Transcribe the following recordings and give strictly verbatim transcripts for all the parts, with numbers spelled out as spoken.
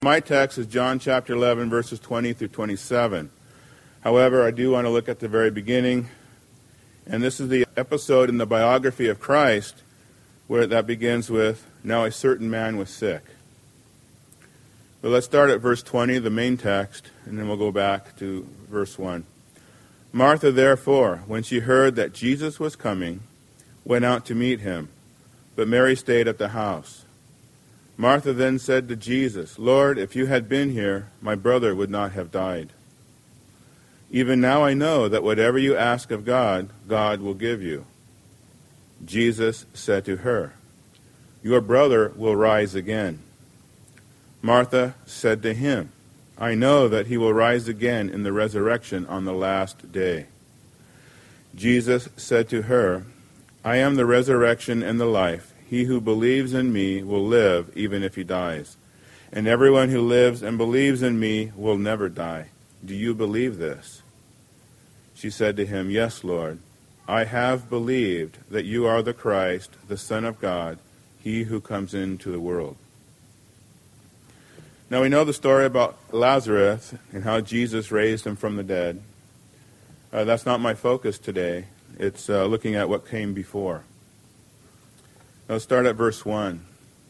My text is John chapter eleven, verses twenty through twenty-seven. However, I do want to look at the very beginning, and this is the episode in the biography of Christ where that begins with, "Now a certain man was sick." But let's start at verse twenty, the main text, and then we'll go back to verse one. Martha, therefore, when she heard that Jesus was coming, went out to meet him, but Mary stayed at the house. Martha then said to Jesus, "Lord, if you had been here, my brother would not have died. Even now I know that whatever you ask of God, God will give you." Jesus said to her, "Your brother will rise again." Martha said to him, "I know that he will rise again in the resurrection on the last day." Jesus said to her, "I am the resurrection and the life. He who believes in me will live even if he dies. And everyone who lives and believes in me will never die. Do you believe this?" She said to him, "Yes, Lord. I have believed that you are the Christ, the Son of God, he who comes into the world." Now we know the story about Lazarus and how Jesus raised him from the dead. Uh, that's not my focus today. It's uh, looking at what came before. Let's start at verse one,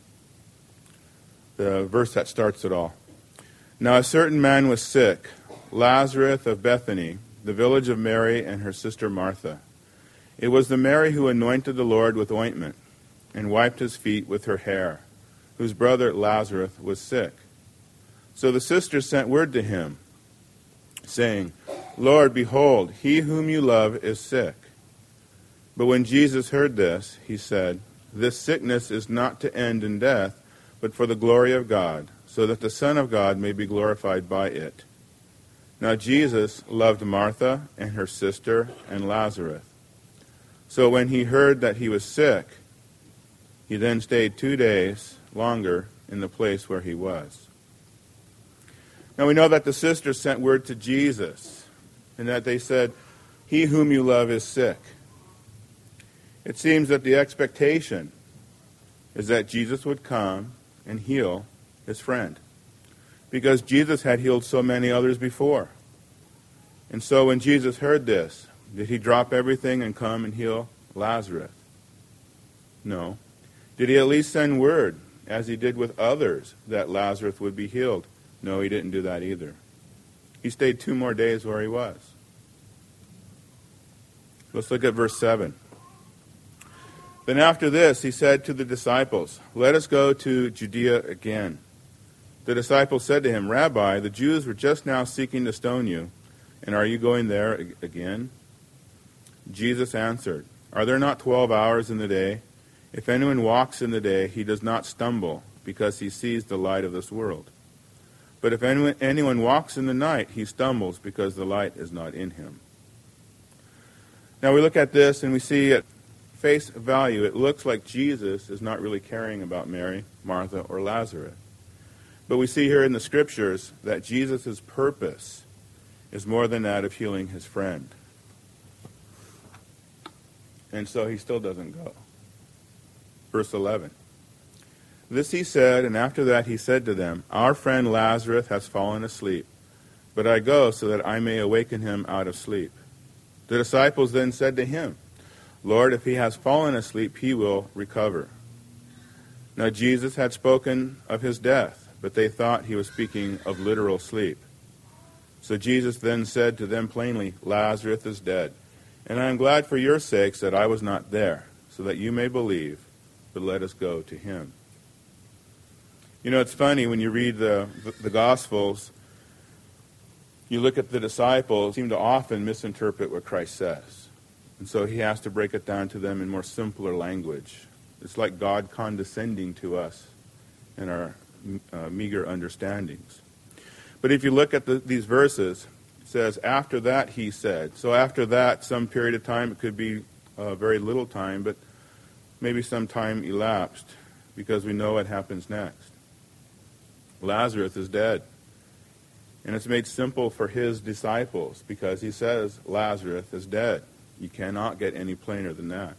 the verse that starts it all. Now a certain man was sick, Lazarus of Bethany, the village of Mary and her sister Martha. It was the Mary who anointed the Lord with ointment and wiped his feet with her hair, whose brother Lazarus was sick. So the sisters sent word to him, saying, "Lord, behold, he whom you love is sick." But when Jesus heard this, he said, "This sickness is not to end in death, but for the glory of God, so that the Son of God may be glorified by it." Now Jesus loved Martha and her sister and Lazarus. So when he heard that he was sick, he then stayed two days longer in the place where he was. Now we know that the sisters sent word to Jesus, and that they said, "He whom you love is sick." It seems that the expectation is that Jesus would come and heal his friend, because Jesus had healed so many others before. And so when Jesus heard this, did he drop everything and come and heal Lazarus? No. Did he at least send word, as he did with others, that Lazarus would be healed? No, he didn't do that either. He stayed two more days where he was. Let's look at verse seven. Then after this, he said to the disciples, "Let us go to Judea again." The disciples said to him, "Rabbi, the Jews were just now seeking to stone you, and are you going there again?" Jesus answered, "Are there not twelve hours in the day? If anyone walks in the day, he does not stumble, because he sees the light of this world. But if anyone, anyone walks in the night, he stumbles, because the light is not in him." Now we look at this and we see at face value, it looks like Jesus is not really caring about Mary, Martha, or Lazarus. But we see here in the scriptures that Jesus' purpose is more than that of healing his friend. And so he still doesn't go. Verse eleven. This he said, and after that he said to them, "Our friend Lazarus has fallen asleep, but I go so that I may awaken him out of sleep." The disciples then said to him, "Lord, if he has fallen asleep, he will recover." Now Jesus had spoken of his death, but they thought he was speaking of literal sleep. So Jesus then said to them plainly, "Lazarus is dead, and I am glad for your sakes that I was not there, so that you may believe, but let us go to him." You know, it's funny when you read the, the, the Gospels, you look at the disciples, seem to often misinterpret what Christ says. And so he has to break it down to them in more simpler language. It's like God condescending to us in our uh, meager understandings. But if you look at the, these verses, it says, after that he said. So after that, some period of time, it could be uh, very little time, but maybe some time elapsed, because we know what happens next. Lazarus is dead. And it's made simple for his disciples, because he says Lazarus is dead. You cannot get any plainer than that.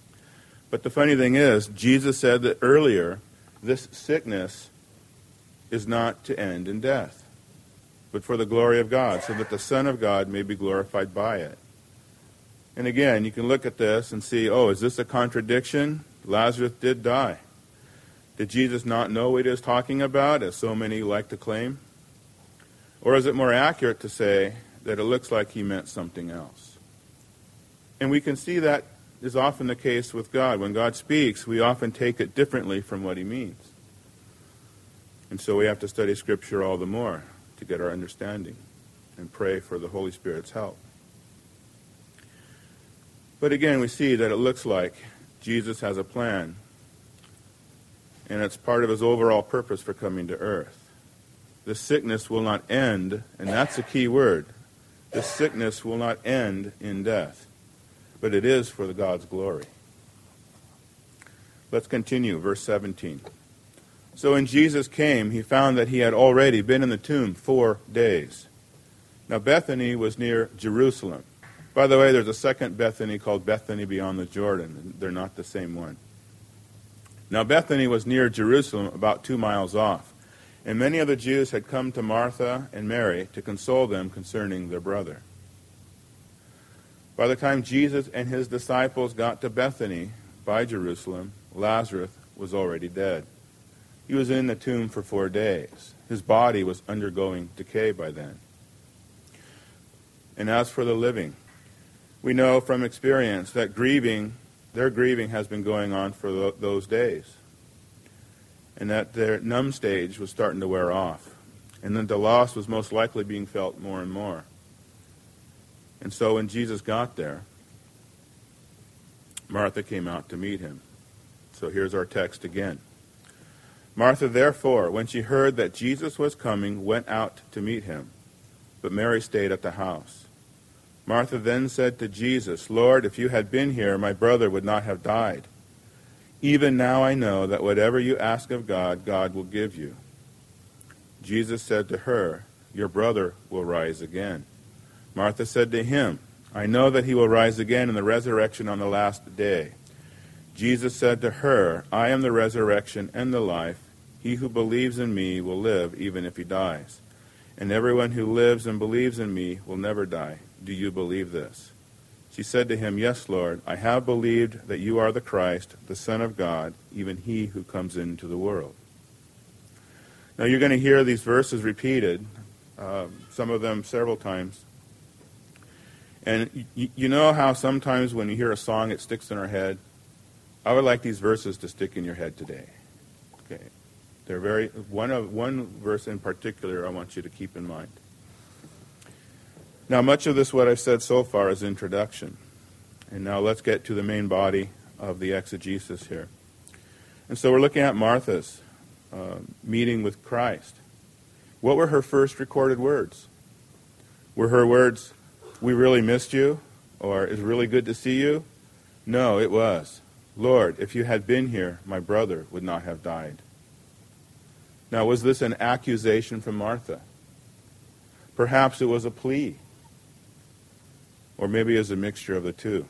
But the funny thing is, Jesus said that earlier, this sickness is not to end in death, but for the glory of God, so that the Son of God may be glorified by it. And again, you can look at this and see, oh, is this a contradiction? Lazarus did die. Did Jesus not know what he was talking about, as so many like to claim? Or is it more accurate to say that it looks like he meant something else? And we can see that is often the case with God. When God speaks, we often take it differently from what he means. And so we have to study Scripture all the more to get our understanding and pray for the Holy Spirit's help. But again, we see that it looks like Jesus has a plan, and it's part of his overall purpose for coming to earth. This sickness will not end, and that's a key word. This sickness will not end in death, but it is for the God's glory. Let's continue, verse seventeen. So when Jesus came, he found that he had already been in the tomb four days. Now Bethany was near Jerusalem. By the way, there's a second Bethany called Bethany beyond the Jordan. They're not the same one. Now Bethany was near Jerusalem, about two miles off. And many of the Jews had come to Martha and Mary to console them concerning their brother. By the time Jesus and his disciples got to Bethany by Jerusalem, Lazarus was already dead. He was in the tomb for four days. His body was undergoing decay by then. And as for the living, we know from experience that grieving, their grieving has been going on for th- those days. And that their numb stage was starting to wear off. And that the loss was most likely being felt more and more. And so when Jesus got there, Martha came out to meet him. So here's our text again. Martha, therefore, when she heard that Jesus was coming, went out to meet him. But Mary stayed at the house. Martha then said to Jesus, Lord, if you had been here, my brother would not have died. Even now I know that whatever you ask of God, God will give you. Jesus said to her, your brother will rise again. Martha said to him, I know that he will rise again in the resurrection on the last day. Jesus said to her, I am the resurrection and the life. He who believes in me will live even if he dies. And everyone who lives and believes in me will never die. Do you believe this? She said to him, Yes, Lord, I have believed that you are the Christ, the Son of God, even he who comes into the world. Now you're going to hear these verses repeated, uh, some of them several times. And y- you know how sometimes when you hear a song, it sticks in our head? I would like these verses to stick in your head today. Okay, they're very one of one verse in particular I want you to keep in mind. Now, much of this, what I've said so far, is introduction. And now let's get to the main body of the exegesis here. And so we're looking at Martha's uh, meeting with Christ. What were her first recorded words? Were her words, we really missed you, or it's really good to see you? No, it was, Lord, if you had been here, my brother would not have died. Now, was this an accusation from Martha? Perhaps it was a plea. Or maybe as a mixture of the two.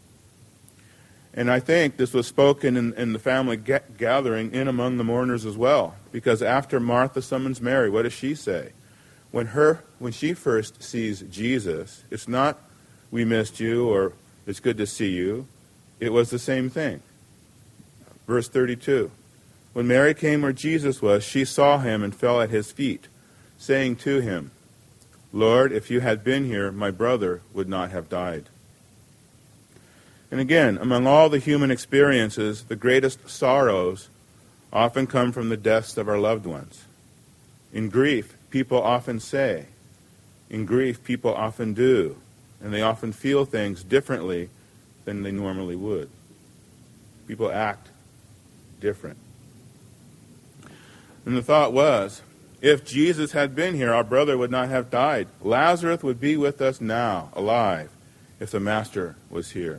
And I think this was spoken in, in the family ga- gathering in among the mourners as well. Because after Martha summons Mary, what does she say? When her, when she first sees Jesus, it's not, we missed you, or it's good to see you. It was the same thing. Verse thirty-two. When Mary came where Jesus was, she saw him and fell at his feet, saying to him, Lord, if you had been here, my brother would not have died. And again, among all the human experiences, the greatest sorrows often come from the deaths of our loved ones. In grief, people often say. In grief, people often do. And they often feel things differently than they normally would. People act different. And the thought was, if Jesus had been here, our brother would not have died. Lazarus would be with us now, alive, if the Master was here.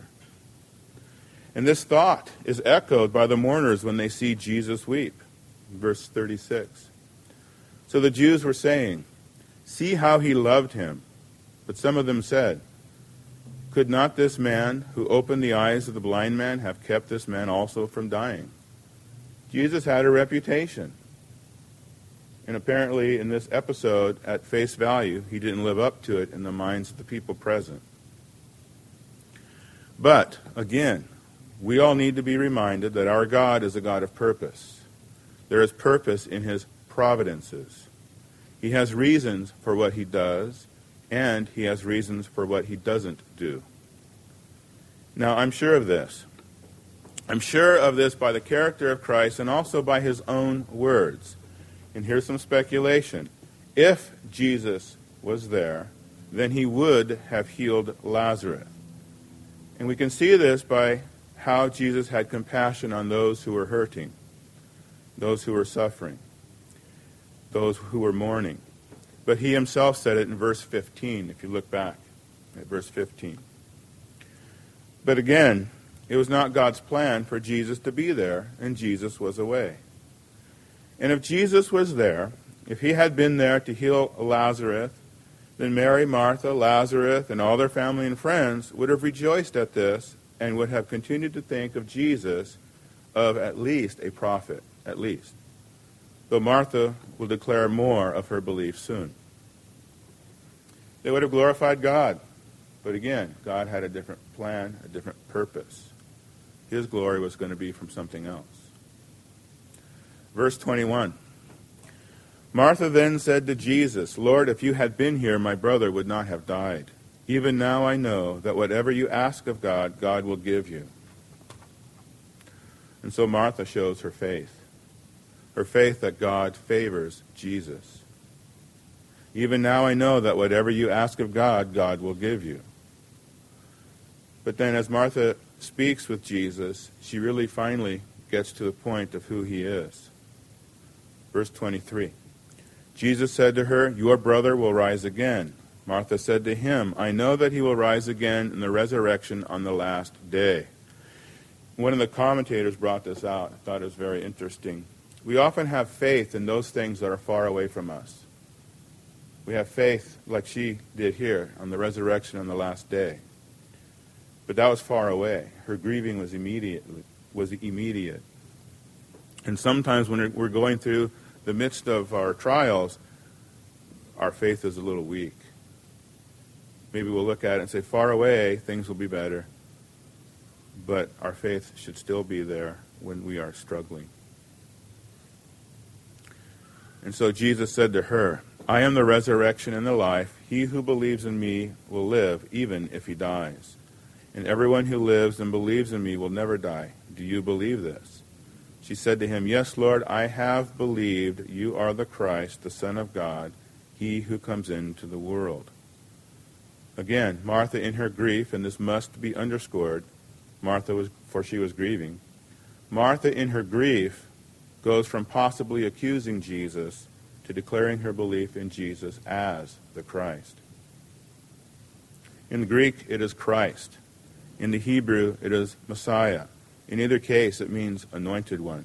And this thought is echoed by the mourners when they see Jesus weep. Verse thirty-six. So the Jews were saying, see how he loved him. But some of them said, could not this man who opened the eyes of the blind man have kept this man also from dying? Jesus had a reputation. And apparently in this episode, at face value, he didn't live up to it in the minds of the people present. But, again, we all need to be reminded that our God is a God of purpose. There is purpose in his providences. He has reasons for what he does, and he has reasons for what he doesn't do. Now, I'm sure of this. I'm sure of this by the character of Christ and also by his own words. And here's some speculation. If Jesus was there, then he would have healed Lazarus. And we can see this by how Jesus had compassion on those who were hurting, those who were suffering, those who were mourning. But he himself said it in verse fifteen, if you look back at verse fifteen. But again, it was not God's plan for Jesus to be there, and Jesus was away. And if Jesus was there, if he had been there to heal Lazarus, then Mary, Martha, Lazarus, and all their family and friends would have rejoiced at this and would have continued to think of Jesus of at least a prophet, at least. Though Martha will declare more of her belief soon. They would have glorified God. But again, God had a different plan, a different purpose. His glory was going to be from something else. Verse twenty-one. Martha then said to Jesus, Lord, if you had been here, my brother would not have died. Even now I know that whatever you ask of God, God will give you. And so Martha shows her faith. Her faith that God favors Jesus. Even now I know that whatever you ask of God, God will give you. But then as Martha speaks with Jesus, she really finally gets to the point of who he is. Verse twenty-three. Jesus said to her, your brother will rise again. Martha said to him, I know that he will rise again in the resurrection on the last day. One of the commentators brought this out. I thought it was very interesting. We often have faith in those things that are far away from us. We have faith, like she did here, on the resurrection on the last day. But that was far away. Her grieving was immediate. Was immediate. And sometimes when we're going through the midst of our trials, our faith is a little weak. Maybe we'll look at it and say, far away, things will be better. But our faith should still be there when we are struggling. And so Jesus said to her, I am the resurrection and the life. He who believes in me will live, even if he dies. And everyone who lives and believes in me will never die. Do you believe this? She said to him, yes, Lord, I have believed you are the Christ, the Son of God, he who comes into the world. Again, Martha in her grief, and this must be underscored, Martha was, for she was grieving. Martha in her grief goes from possibly accusing Jesus to declaring her belief in Jesus as the Christ. In the Greek, it is Christ. In the Hebrew, it is Messiah. In either case, it means anointed one.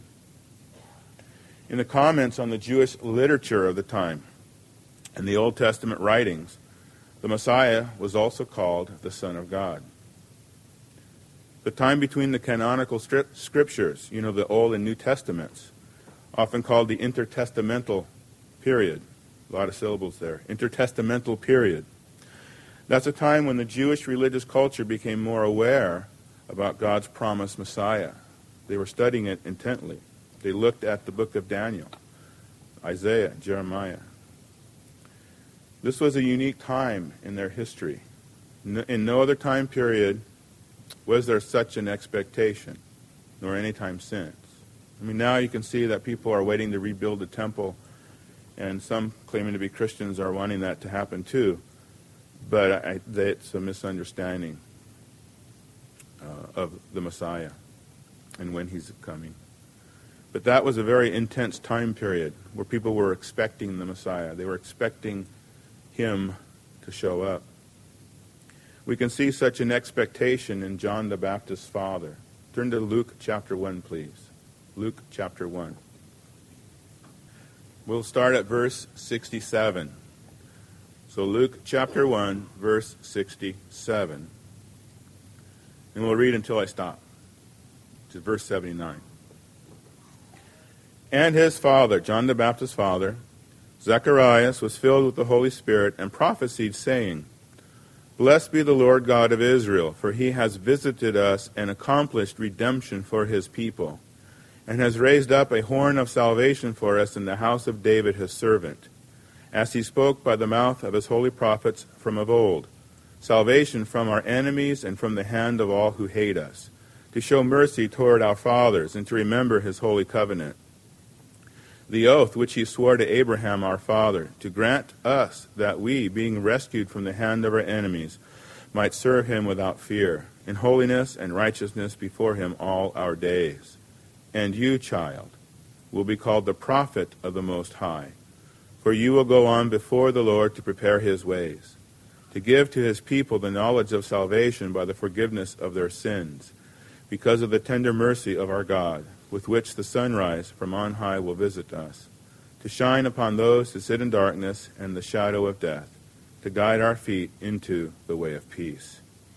In the comments on the Jewish literature of the time and the Old Testament writings, the Messiah was also called the Son of God. The time between the canonical scriptures, you know, the Old and New Testaments, often called the intertestamental period. A lot of syllables there. Intertestamental period. That's a time when the Jewish religious culture became more aware about God's promised Messiah. They were studying it intently. They looked at the book of Daniel, Isaiah, Jeremiah. This was a unique time in their history. In no other time period was there such an expectation, nor any time since. I mean, now you can see that people are waiting to rebuild the temple, and some claiming to be Christians are wanting that to happen too. But I, it's a misunderstanding uh, of the Messiah and when he's coming. But that was a very intense time period where people were expecting the Messiah. They were expecting him to show up. We can see such an expectation in John the Baptist's father. Turn to Luke chapter one, please. Luke chapter one. We'll start at verse sixty-seven. So Luke chapter one, verse sixty-seven. And we'll read until I stop. To verse seventy-nine. And his father, John the Baptist's father, Zacharias was filled with the Holy Spirit and prophesied, saying, Blessed be the Lord God of Israel, for he has visited us and accomplished redemption for his people, and has raised up a horn of salvation for us in the house of David his servant, as he spoke by the mouth of his holy prophets from of old, salvation from our enemies and from the hand of all who hate us, to show mercy toward our fathers, and to remember his holy covenant, the oath which he swore to Abraham our father, to grant us that we, being rescued from the hand of our enemies, might serve him without fear, in holiness and righteousness before him all our days. And you, child, will be called the prophet of the Most High, for you will go on before the Lord to prepare his ways, to give to his people the knowledge of salvation by the forgiveness of their sins, because of the tender mercy of our God, with which the sunrise from on high will visit us, to shine upon those who sit in darkness and the shadow of death, to guide our feet into the way of peace.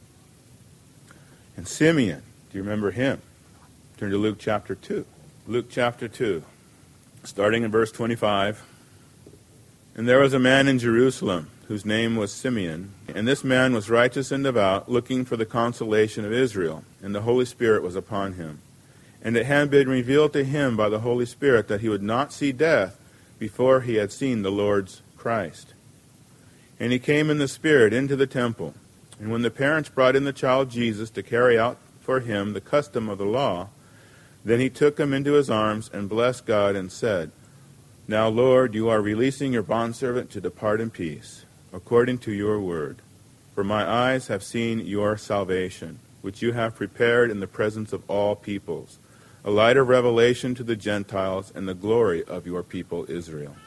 And Simeon, do you remember him? Turn to Luke chapter two. Luke chapter two, starting in verse twenty-five. And there was a man in Jerusalem whose name was Simeon, and this man was righteous and devout, looking for the consolation of Israel, and the Holy Spirit was upon him. And it had been revealed to him by the Holy Spirit that he would not see death before he had seen the Lord's Christ. And he came in the Spirit into the temple. And when the parents brought in the child Jesus to carry out for him the custom of the law, then he took him into his arms and blessed God and said, Now, Lord, you are releasing your bondservant to depart in peace, according to your word. For my eyes have seen your salvation, which you have prepared in the presence of all peoples, a light of revelation to the Gentiles and the glory of your people Israel.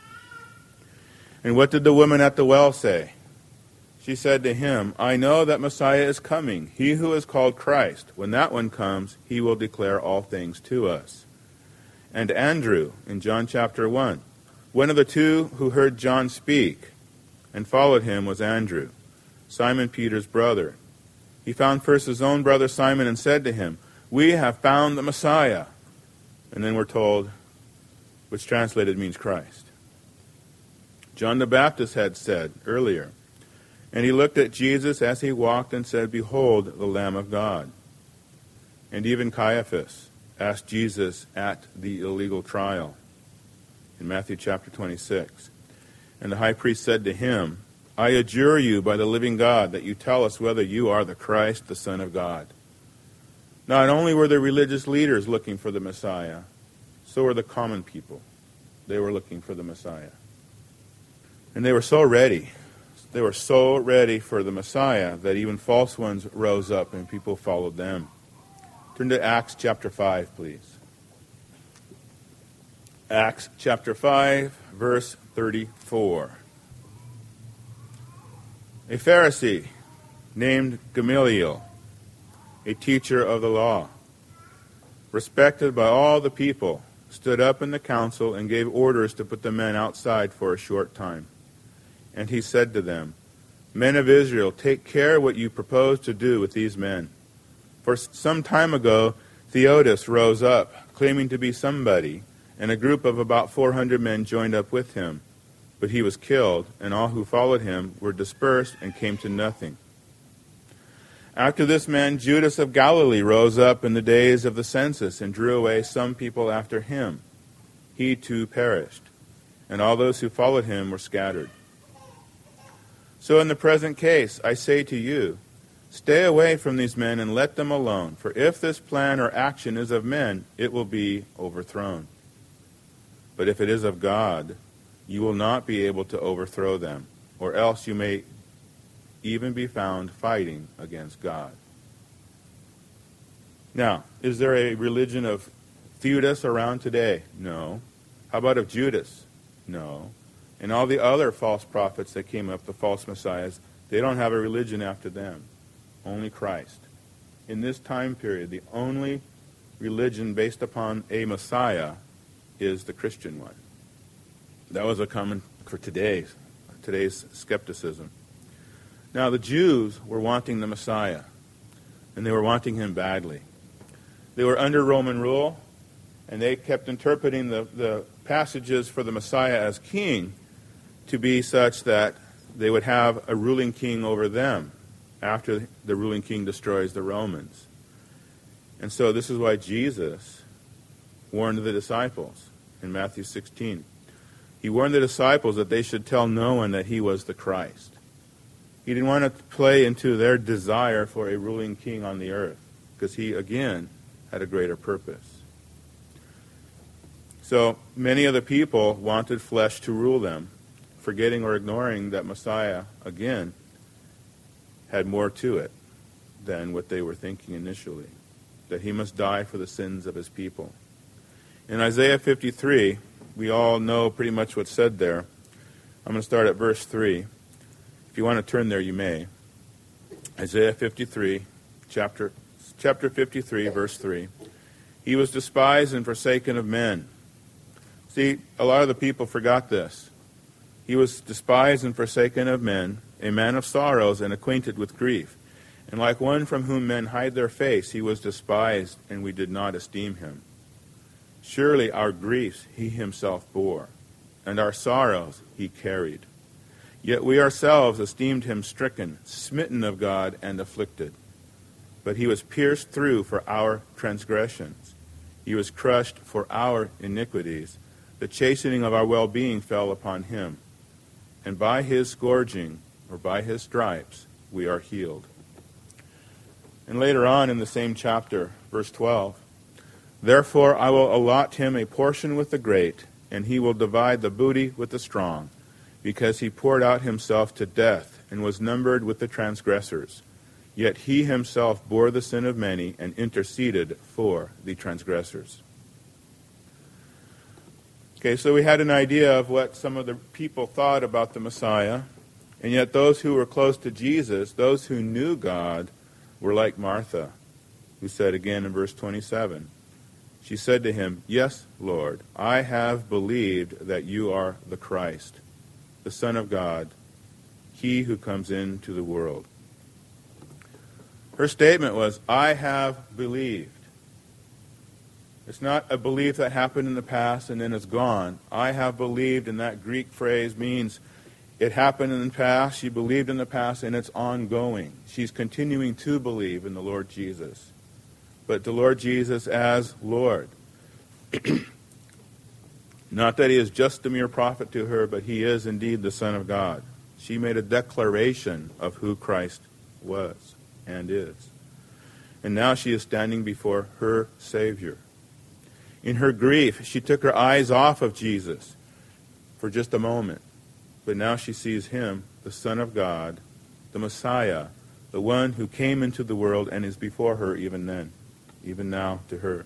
And what did the woman at the well say? She said to him, I know that Messiah is coming, he who is called Christ. When that one comes, he will declare all things to us. And Andrew, in John chapter one, one of the two who heard John speak and followed him was Andrew, Simon Peter's brother. He found first his own brother Simon and said to him, We have found the Messiah. And then we're told, which translated means Christ. John the Baptist had said earlier, And he looked at Jesus as he walked and said, Behold, the Lamb of God. And even Caiaphas asked Jesus at the illegal trial in Matthew chapter twenty-six. And the high priest said to him, I adjure you by the living God that you tell us whether you are the Christ, the Son of God. Not only were the religious leaders looking for the Messiah, so were the common people. They were looking for the Messiah. And they were so ready. They were so ready for the Messiah that even false ones rose up and people followed them. Turn to Acts chapter five, please. Acts chapter five, verse thirty-four. A Pharisee named Gamaliel, a teacher of the law, respected by all the people, stood up in the council and gave orders to put the men outside for a short time. And he said to them, Men of Israel, take care what you propose to do with these men. For some time ago, Theudas rose up, claiming to be somebody, and a group of about four hundred men joined up with him. But he was killed, and all who followed him were dispersed and came to nothing. After this man, Judas of Galilee rose up in the days of the census and drew away some people after him. He too perished, and all those who followed him were scattered. So in the present case, I say to you, stay away from these men and let them alone, for if this plan or action is of men, it will be overthrown. But if it is of God, you will not be able to overthrow them, or else you may even be found fighting against God. Now, is there a religion of Theudas around today? No. How about of Judas? No. And all the other false prophets that came up, the false messiahs, they don't have a religion after them. Only Christ. In this time period, the only religion based upon a Messiah is the Christian one. That was a common for today's, today's skepticism. Now, the Jews were wanting the Messiah, and they were wanting him badly. They were under Roman rule, and they kept interpreting the, the passages for the Messiah as king to be such that they would have a ruling king over them after the ruling king destroys the Romans. And so this is why Jesus warned the disciples in Matthew sixteen. He warned the disciples that they should tell no one that he was the Christ. He didn't want to play into their desire for a ruling king on the earth, because he, again, had a greater purpose. So many of the people wanted flesh to rule them, forgetting or ignoring that Messiah, again, had more to it than what they were thinking initially, that he must die for the sins of his people. In Isaiah fifty-three, we all know pretty much what's said there. I'm going to start at verse three. If you want to turn there, you may. Isaiah fifty-three, chapter, chapter fifty-three, verse three. He was despised and forsaken of men. See, a lot of the people forgot this. He was despised and forsaken of men, a man of sorrows and acquainted with grief. And like one from whom men hide their face, he was despised, and we did not esteem him. Surely our griefs he himself bore, and our sorrows he carried. Yet we ourselves esteemed him stricken, smitten of God, and afflicted. But he was pierced through for our transgressions. He was crushed for our iniquities. The chastening of our well-being fell upon him. And by his scourging, or by his stripes, we are healed. And later on in the same chapter, verse twelve, therefore I will allot him a portion with the great, and he will divide the booty with the strong, because he poured out himself to death, and was numbered with the transgressors. Yet he himself bore the sin of many, and interceded for the transgressors. Okay, so we had an idea of what some of the people thought about the Messiah, and yet those who were close to Jesus, those who knew God, were like Martha, who said again in verse twenty-seven, she said to him, yes, Lord, I have believed that you are the Christ, the Son of God, he who comes into the world. Her statement was, I have believed. It's not a belief that happened in the past and then it's gone. I have believed, and that Greek phrase means it happened in the past, she believed in the past, and it's ongoing. She's continuing to believe in the Lord Jesus. But the Lord Jesus as Lord. Not that he is just a mere prophet to her, but he is indeed the Son of God. She made a declaration of who Christ was and is. And now she is standing before her Savior. In her grief, she took her eyes off of Jesus for just a moment. But now she sees him, the Son of God, the Messiah, the one who came into the world and is before her even then, even now to her.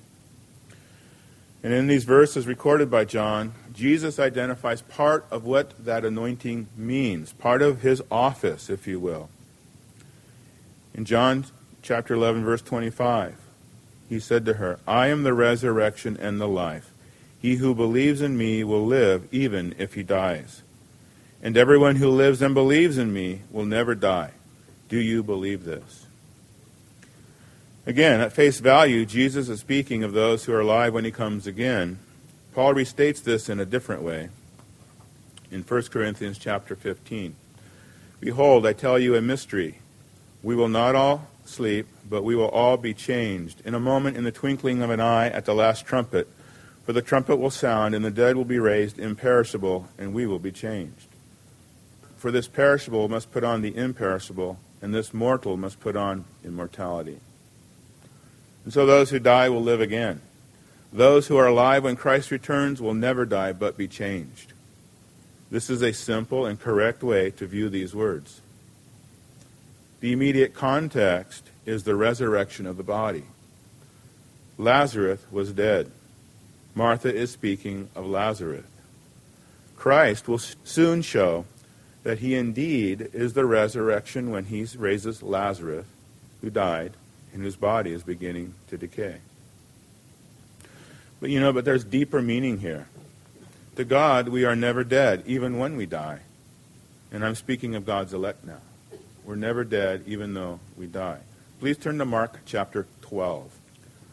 And in these verses recorded by John, Jesus identifies part of what that anointing means, part of his office, if you will. In John chapter eleven, verse twenty-five, he said to her, I am the resurrection and the life. He who believes in me will live even if he dies. And everyone who lives and believes in me will never die. Do you believe this? Again, at face value, Jesus is speaking of those who are alive when he comes again. Paul restates this in a different way in First Corinthians chapter fifteen. Behold, I tell you a mystery. We will not all sleep, but we will all be changed in a moment, in the twinkling of an eye, at the last trumpet. For the trumpet will sound, and the dead will be raised imperishable, and we will be changed. For this perishable must put on the imperishable, and this mortal must put on immortality. And so those who die will live again. Those who are alive when Christ returns will never die, but be changed. This is a simple and correct way to view these words. The immediate context is the resurrection of the body. Lazarus was dead. Martha is speaking of Lazarus. Christ will soon show that he indeed is the resurrection when he raises Lazarus, who died, and whose body is beginning to decay. But you know, but there's deeper meaning here. To God, we are never dead, even when we die. And I'm speaking of God's elect now. We're never dead, even though we die. Please turn to Mark chapter twelve.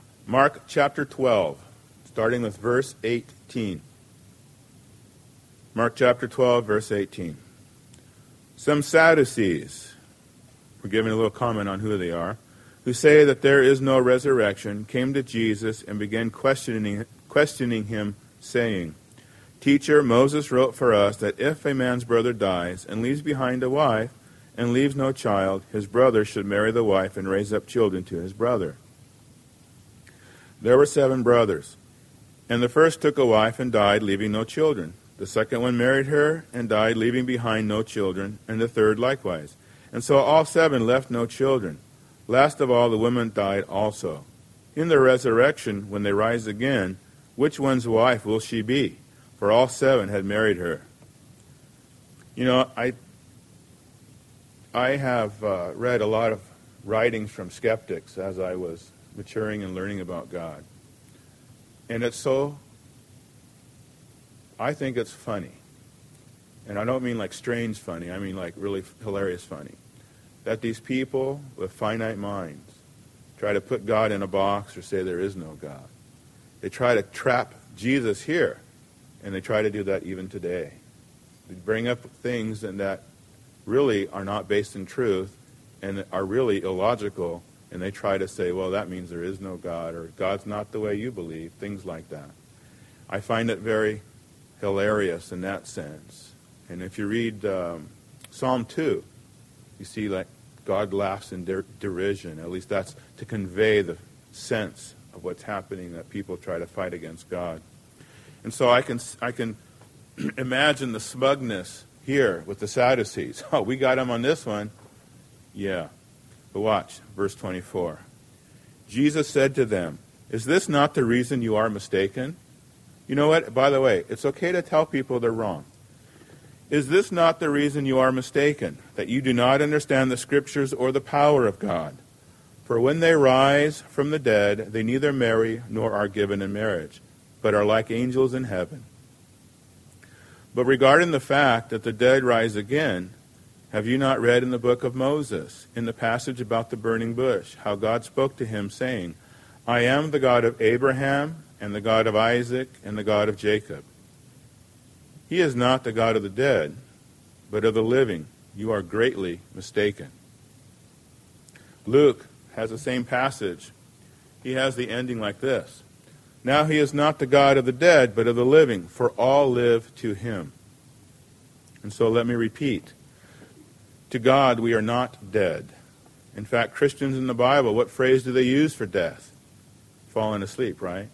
Mark chapter twelve, starting with verse eighteen. Mark chapter twelve, verse eighteen. Some Sadducees, we're giving a little comment on who they are, who say that there is no resurrection, came to Jesus and began questioning, questioning him, saying, Teacher, Moses wrote for us that if a man's brother dies and leaves behind a wife and leaves no child, his brother should marry the wife and raise up children to his brother. There were seven brothers, and the first took a wife and died, leaving no children. The second one married her and died, leaving behind no children, and the third likewise. And so all seven left no children. Last of all, the woman died also. In the resurrection, when they rise again, which one's wife will she be? For all seven had married her. You know, I I have uh, read a lot of writings from skeptics as I was maturing and learning about God. And it's so, I think it's funny. And I don't mean like strange funny, I mean like really hilarious funny. That these people with finite minds try to put God in a box or say there is no God. They try to trap Jesus here, and they try to do that even today. They bring up things and that really are not based in truth and are really illogical, and they try to say, well, that means there is no God, or God's not the way you believe, things like that. I find it very hilarious in that sense. And if you read um, Psalm two, you see like God laughs in der- derision. At least that's to convey the sense of what's happening, that people try to fight against God. And so I can I can imagine the smugness here with the Sadducees. Oh, we got them on this one. Yeah. But watch, verse twenty-four. Jesus said to them, Is this not the reason you are mistaken? You know what? By the way, it's okay to tell people they're wrong. Is this not the reason you are mistaken, that you do not understand the Scriptures or the power of God? For when they rise from the dead, they neither marry nor are given in marriage, but are like angels in heaven. But regarding the fact that the dead rise again, have you not read in the book of Moses, in the passage about the burning bush, how God spoke to him, saying, I am the God of Abraham, and the God of Isaac, and the God of Jacob. He is not the God of the dead, but of the living. You are greatly mistaken. Luke has the same passage. He has the ending like this. Now he is not the God of the dead, but of the living, for all live to him. And so let me repeat. To God we are not dead. In fact, Christians in the Bible, what phrase do they use for death? Falling asleep, right?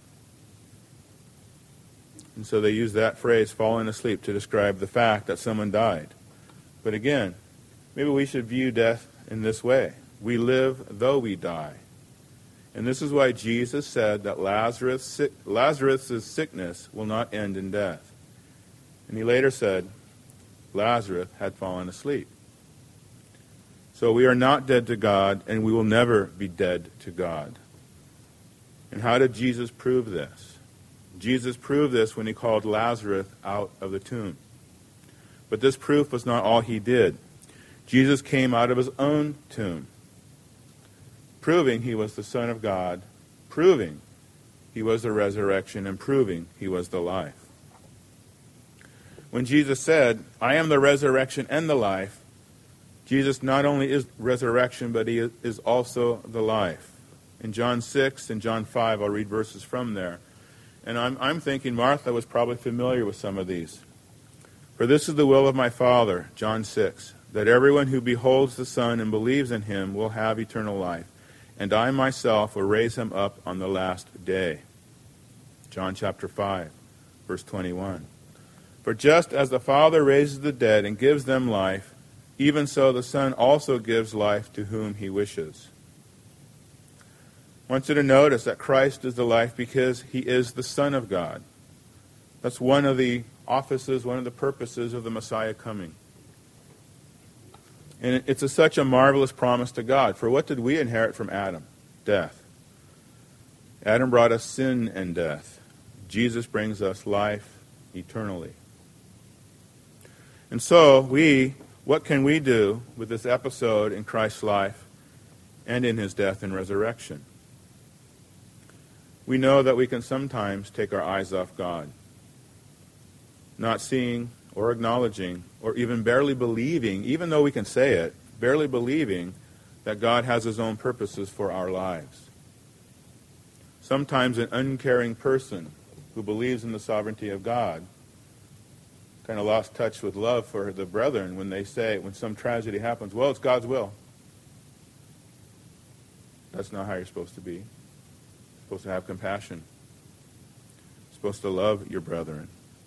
And so they use that phrase, falling asleep, to describe the fact that someone died. But again, maybe we should view death in this way. We live though we die. And this is why Jesus said that Lazarus' Lazarus' sickness will not end in death. And he later said, Lazarus had fallen asleep. So we are not dead to God, and we will never be dead to God. And how did Jesus prove this? Jesus proved this when he called Lazarus out of the tomb. But this proof was not all he did. Jesus came out of his own tomb, proving he was the Son of God, proving he was the resurrection, and proving he was the life. When Jesus said, I am the resurrection and the life, Jesus not only is resurrection, but he is also the life. In John six and John five, I'll read verses from there. And I'm, I'm thinking Martha was probably familiar with some of these. For this is the will of my Father, John six, that everyone who beholds the Son and believes in him will have eternal life, and I myself will raise him up on the last day. John chapter five, verse twenty-one. For just as the Father raises the dead and gives them life, even so the Son also gives life to whom he wishes. I want you to notice that Christ is the life because he is the Son of God. That's one of the offices, one of the purposes of the Messiah coming. And it's a, such a marvelous promise to God. For what did we inherit from Adam? Death. Adam brought us sin and death. Jesus brings us life eternally. And so we, what can we do with this episode in Christ's life and in his death and resurrection? We know that we can sometimes take our eyes off God, not seeing or acknowledging or even barely believing, even though we can say it, barely believing that God has his own purposes for our lives. Sometimes an uncaring person who believes in the sovereignty of God kind of lost touch with love for the brethren when they say, when some tragedy happens, well, it's God's will. That's not how you're supposed to be. You're supposed to have compassion. You're supposed to love your brethren.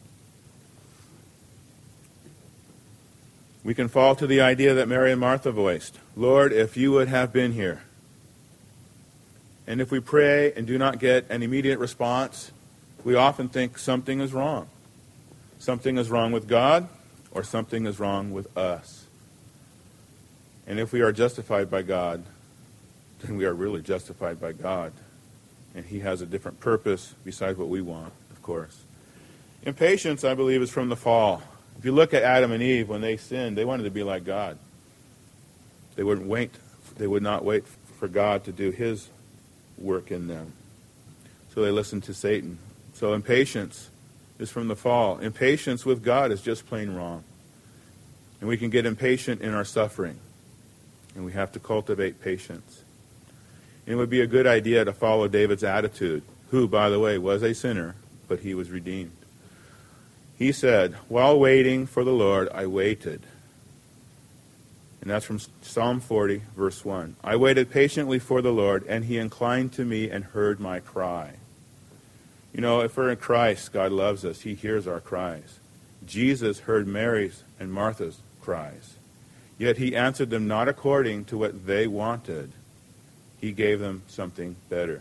We can fall to the idea that Mary and Martha voiced, Lord, if you would have been here. And if we pray and do not get an immediate response, we often think something is wrong. Something is wrong with God, or something is wrong with us. And if we are justified by God, then we are really justified by God. And he has a different purpose besides what we want, of course. Impatience, I believe, is from the fall. If you look at Adam and Eve, when they sinned, they wanted to be like God. They wouldn't wait. They would not wait for God to do his work in them. So they listened to Satan. So impatience is from the fall. Impatience with God is just plain wrong. And we can get impatient in our suffering. And we have to cultivate patience. And it would be a good idea to follow David's attitude, who, by the way, was a sinner, but he was redeemed. He said, while waiting for the Lord, I waited. And that's from Psalm forty, verse one. I waited patiently for the Lord, and he inclined to me and heard my cry. You know, if we're in Christ, God loves us. He hears our cries. Jesus heard Mary's and Martha's cries. Yet he answered them not according to what they wanted. He gave them something better.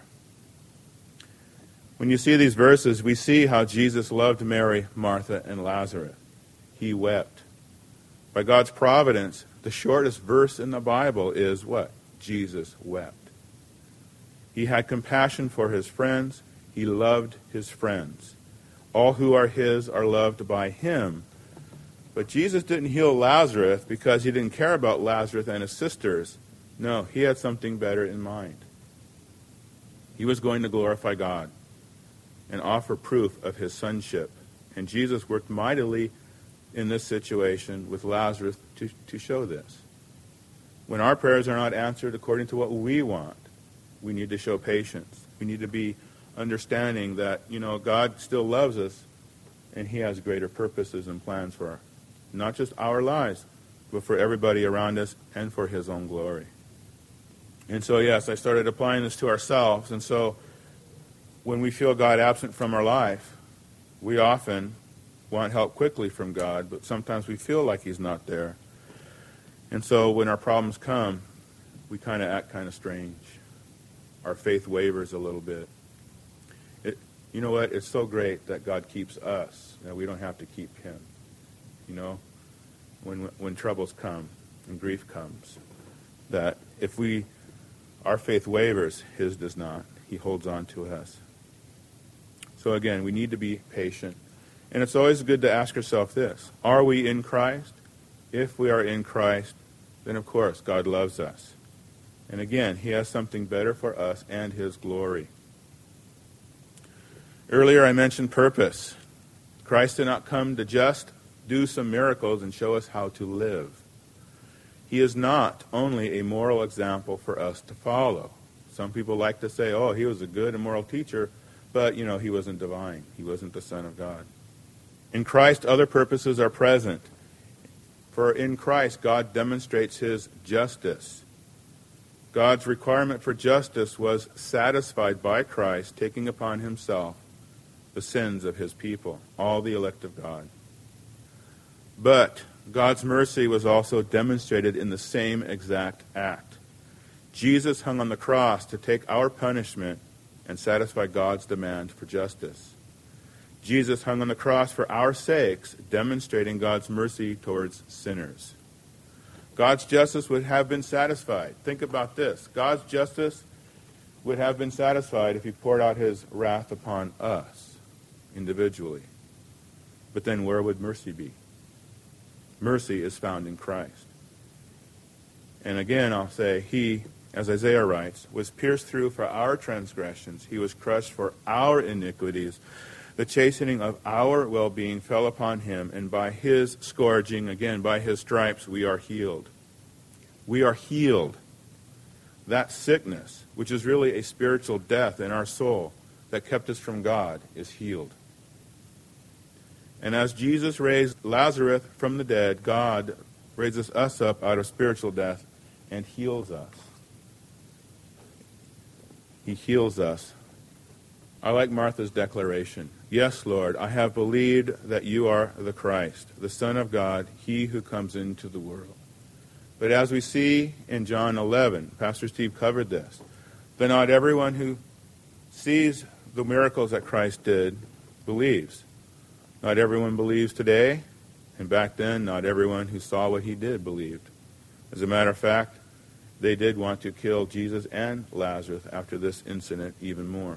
When you see these verses, we see how Jesus loved Mary, Martha, and Lazarus. He wept. By God's providence, the shortest verse in the Bible is what? Jesus wept. He had compassion for his friends. He loved his friends. All who are his are loved by him. But Jesus didn't heal Lazarus because he didn't care about Lazarus and his sisters. No, he had something better in mind. He was going to glorify God and offer proof of his sonship. And Jesus worked mightily in this situation with Lazarus to, to show this. When our prayers are not answered according to what we want, we need to show patience. We need to be understanding that, you know, God still loves us and he has greater purposes and plans for our, not just our lives, but for everybody around us and for his own glory. And so, yes, I started applying this to ourselves. And so when we feel God absent from our life, we often want help quickly from God, but sometimes we feel like he's not there. And so when our problems come, we kind of act kind of strange. Our faith wavers a little bit. It, you know what? It's so great that God keeps us, that we don't have to keep him. You know, when when troubles come and grief comes, that if we, our faith wavers, his does not. He holds on to us. So again, we need to be patient. And it's always good to ask yourself this. Are we in Christ? If we are in Christ, then of course God loves us. And again, he has something better for us and his glory. Earlier I mentioned purpose. Christ did not come to just do some miracles and show us how to live. He is not only a moral example for us to follow. Some people like to say, oh, he was a good and moral teacher, but, you know, he wasn't divine. He wasn't the Son of God. In Christ, other purposes are present. For in Christ, God demonstrates his justice. God's requirement for justice was satisfied by Christ, taking upon himself the sins of his people, all the elect of God. But God's mercy was also demonstrated in the same exact act. Jesus hung on the cross to take our punishment and satisfy God's demand for justice. Jesus hung on the cross for our sakes, demonstrating God's mercy towards sinners. God's justice would have been satisfied. Think about this. God's justice would have been satisfied if he poured out his wrath upon us individually. But then where would mercy be? Mercy is found in Christ. And again, I'll say, he, as Isaiah writes, was pierced through for our transgressions. He was crushed for our iniquities. The chastening of our well-being fell upon him, and by his scourging, again, by his stripes, we are healed. We are healed. That sickness, which is really a spiritual death in our soul that kept us from God, is healed. And as Jesus raised Lazarus from the dead, God raises us up out of spiritual death and heals us. He heals us. I like Martha's declaration. Yes, Lord, I have believed that you are the Christ, the Son of God, he who comes into the world. But as we see in John eleven, Pastor Steve covered this, that not everyone who sees the miracles that Christ did believes. Not everyone believes today, and back then, not everyone who saw what he did believed. As a matter of fact, they did want to kill Jesus and Lazarus after this incident even more.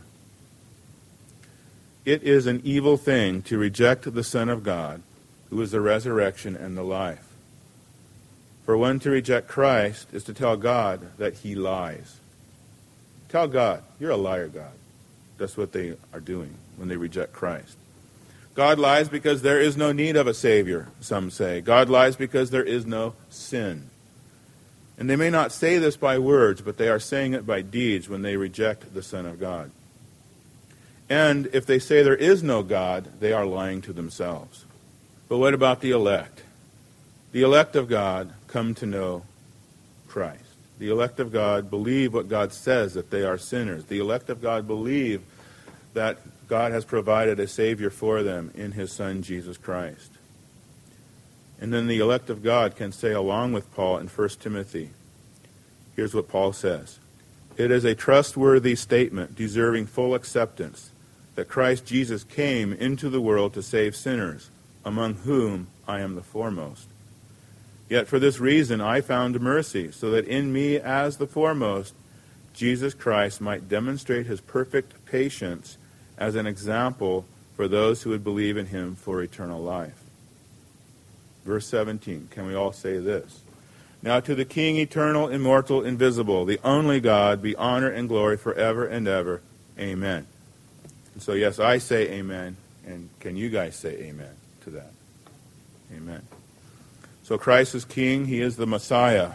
It is an evil thing to reject the Son of God, who is the resurrection and the life. For one to reject Christ is to tell God that he lies. Tell God, you're a liar, God. That's what they are doing when they reject Christ. God lies because there is no need of a Savior, some say. God lies because there is no sin. And they may not say this by words, but they are saying it by deeds when they reject the Son of God. And if they say there is no God, they are lying to themselves. But what about the elect? The elect of God come to know Christ. The elect of God believe what God says, that they are sinners. The elect of God believe that God has provided a Savior for them in his Son, Jesus Christ. And then the elect of God can say, along with Paul in First Timothy, here's what Paul says. It is a trustworthy statement, deserving full acceptance, that Christ Jesus came into the world to save sinners, among whom I am the foremost. Yet for this reason I found mercy, so that in me as the foremost, Jesus Christ might demonstrate his perfect patience as an example for those who would believe in him for eternal life. Verse seventeen, can we all say this? Now to the King, eternal, immortal, invisible, the only God, be honor and glory forever and ever. Amen. And so yes, I say amen, and can you guys say amen to that? Amen. So Christ is King, he is the Messiah.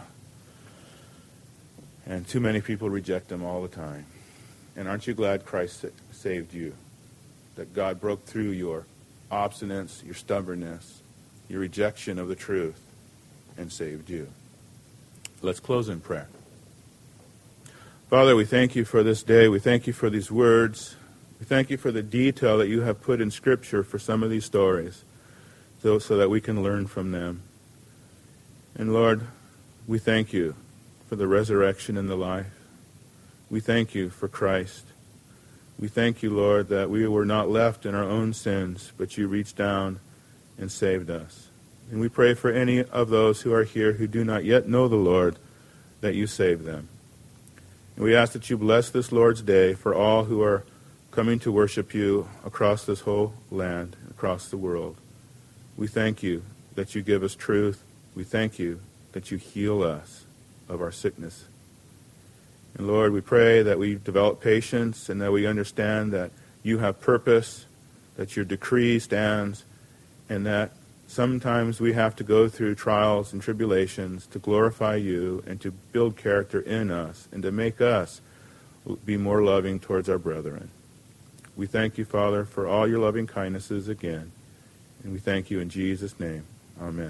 And too many people reject him all the time. And aren't you glad Christ saved you? That God broke through your obstinance, your stubbornness, your rejection of the truth, and saved you. Let's close in prayer. Father, we thank you for this day. We thank you for these words. We thank you for the detail that you have put in Scripture for some of these stories, so, so that we can learn from them. And Lord, we thank you for the resurrection and the life. We thank you for Christ. We thank you, Lord, that we were not left in our own sins, but you reached down and saved us. And we pray for any of those who are here who do not yet know the Lord, that you save them. And we ask that you bless this Lord's Day for all who are coming to worship you across this whole land, across the world. We thank you that you give us truth. We thank you that you heal us of our sickness. And Lord, we pray that we develop patience and that we understand that you have purpose, that your decree stands, and that sometimes we have to go through trials and tribulations to glorify you and to build character in us and to make us be more loving towards our brethren. We thank you, Father, for all your loving kindnesses again. And we thank you in Jesus' name. Amen.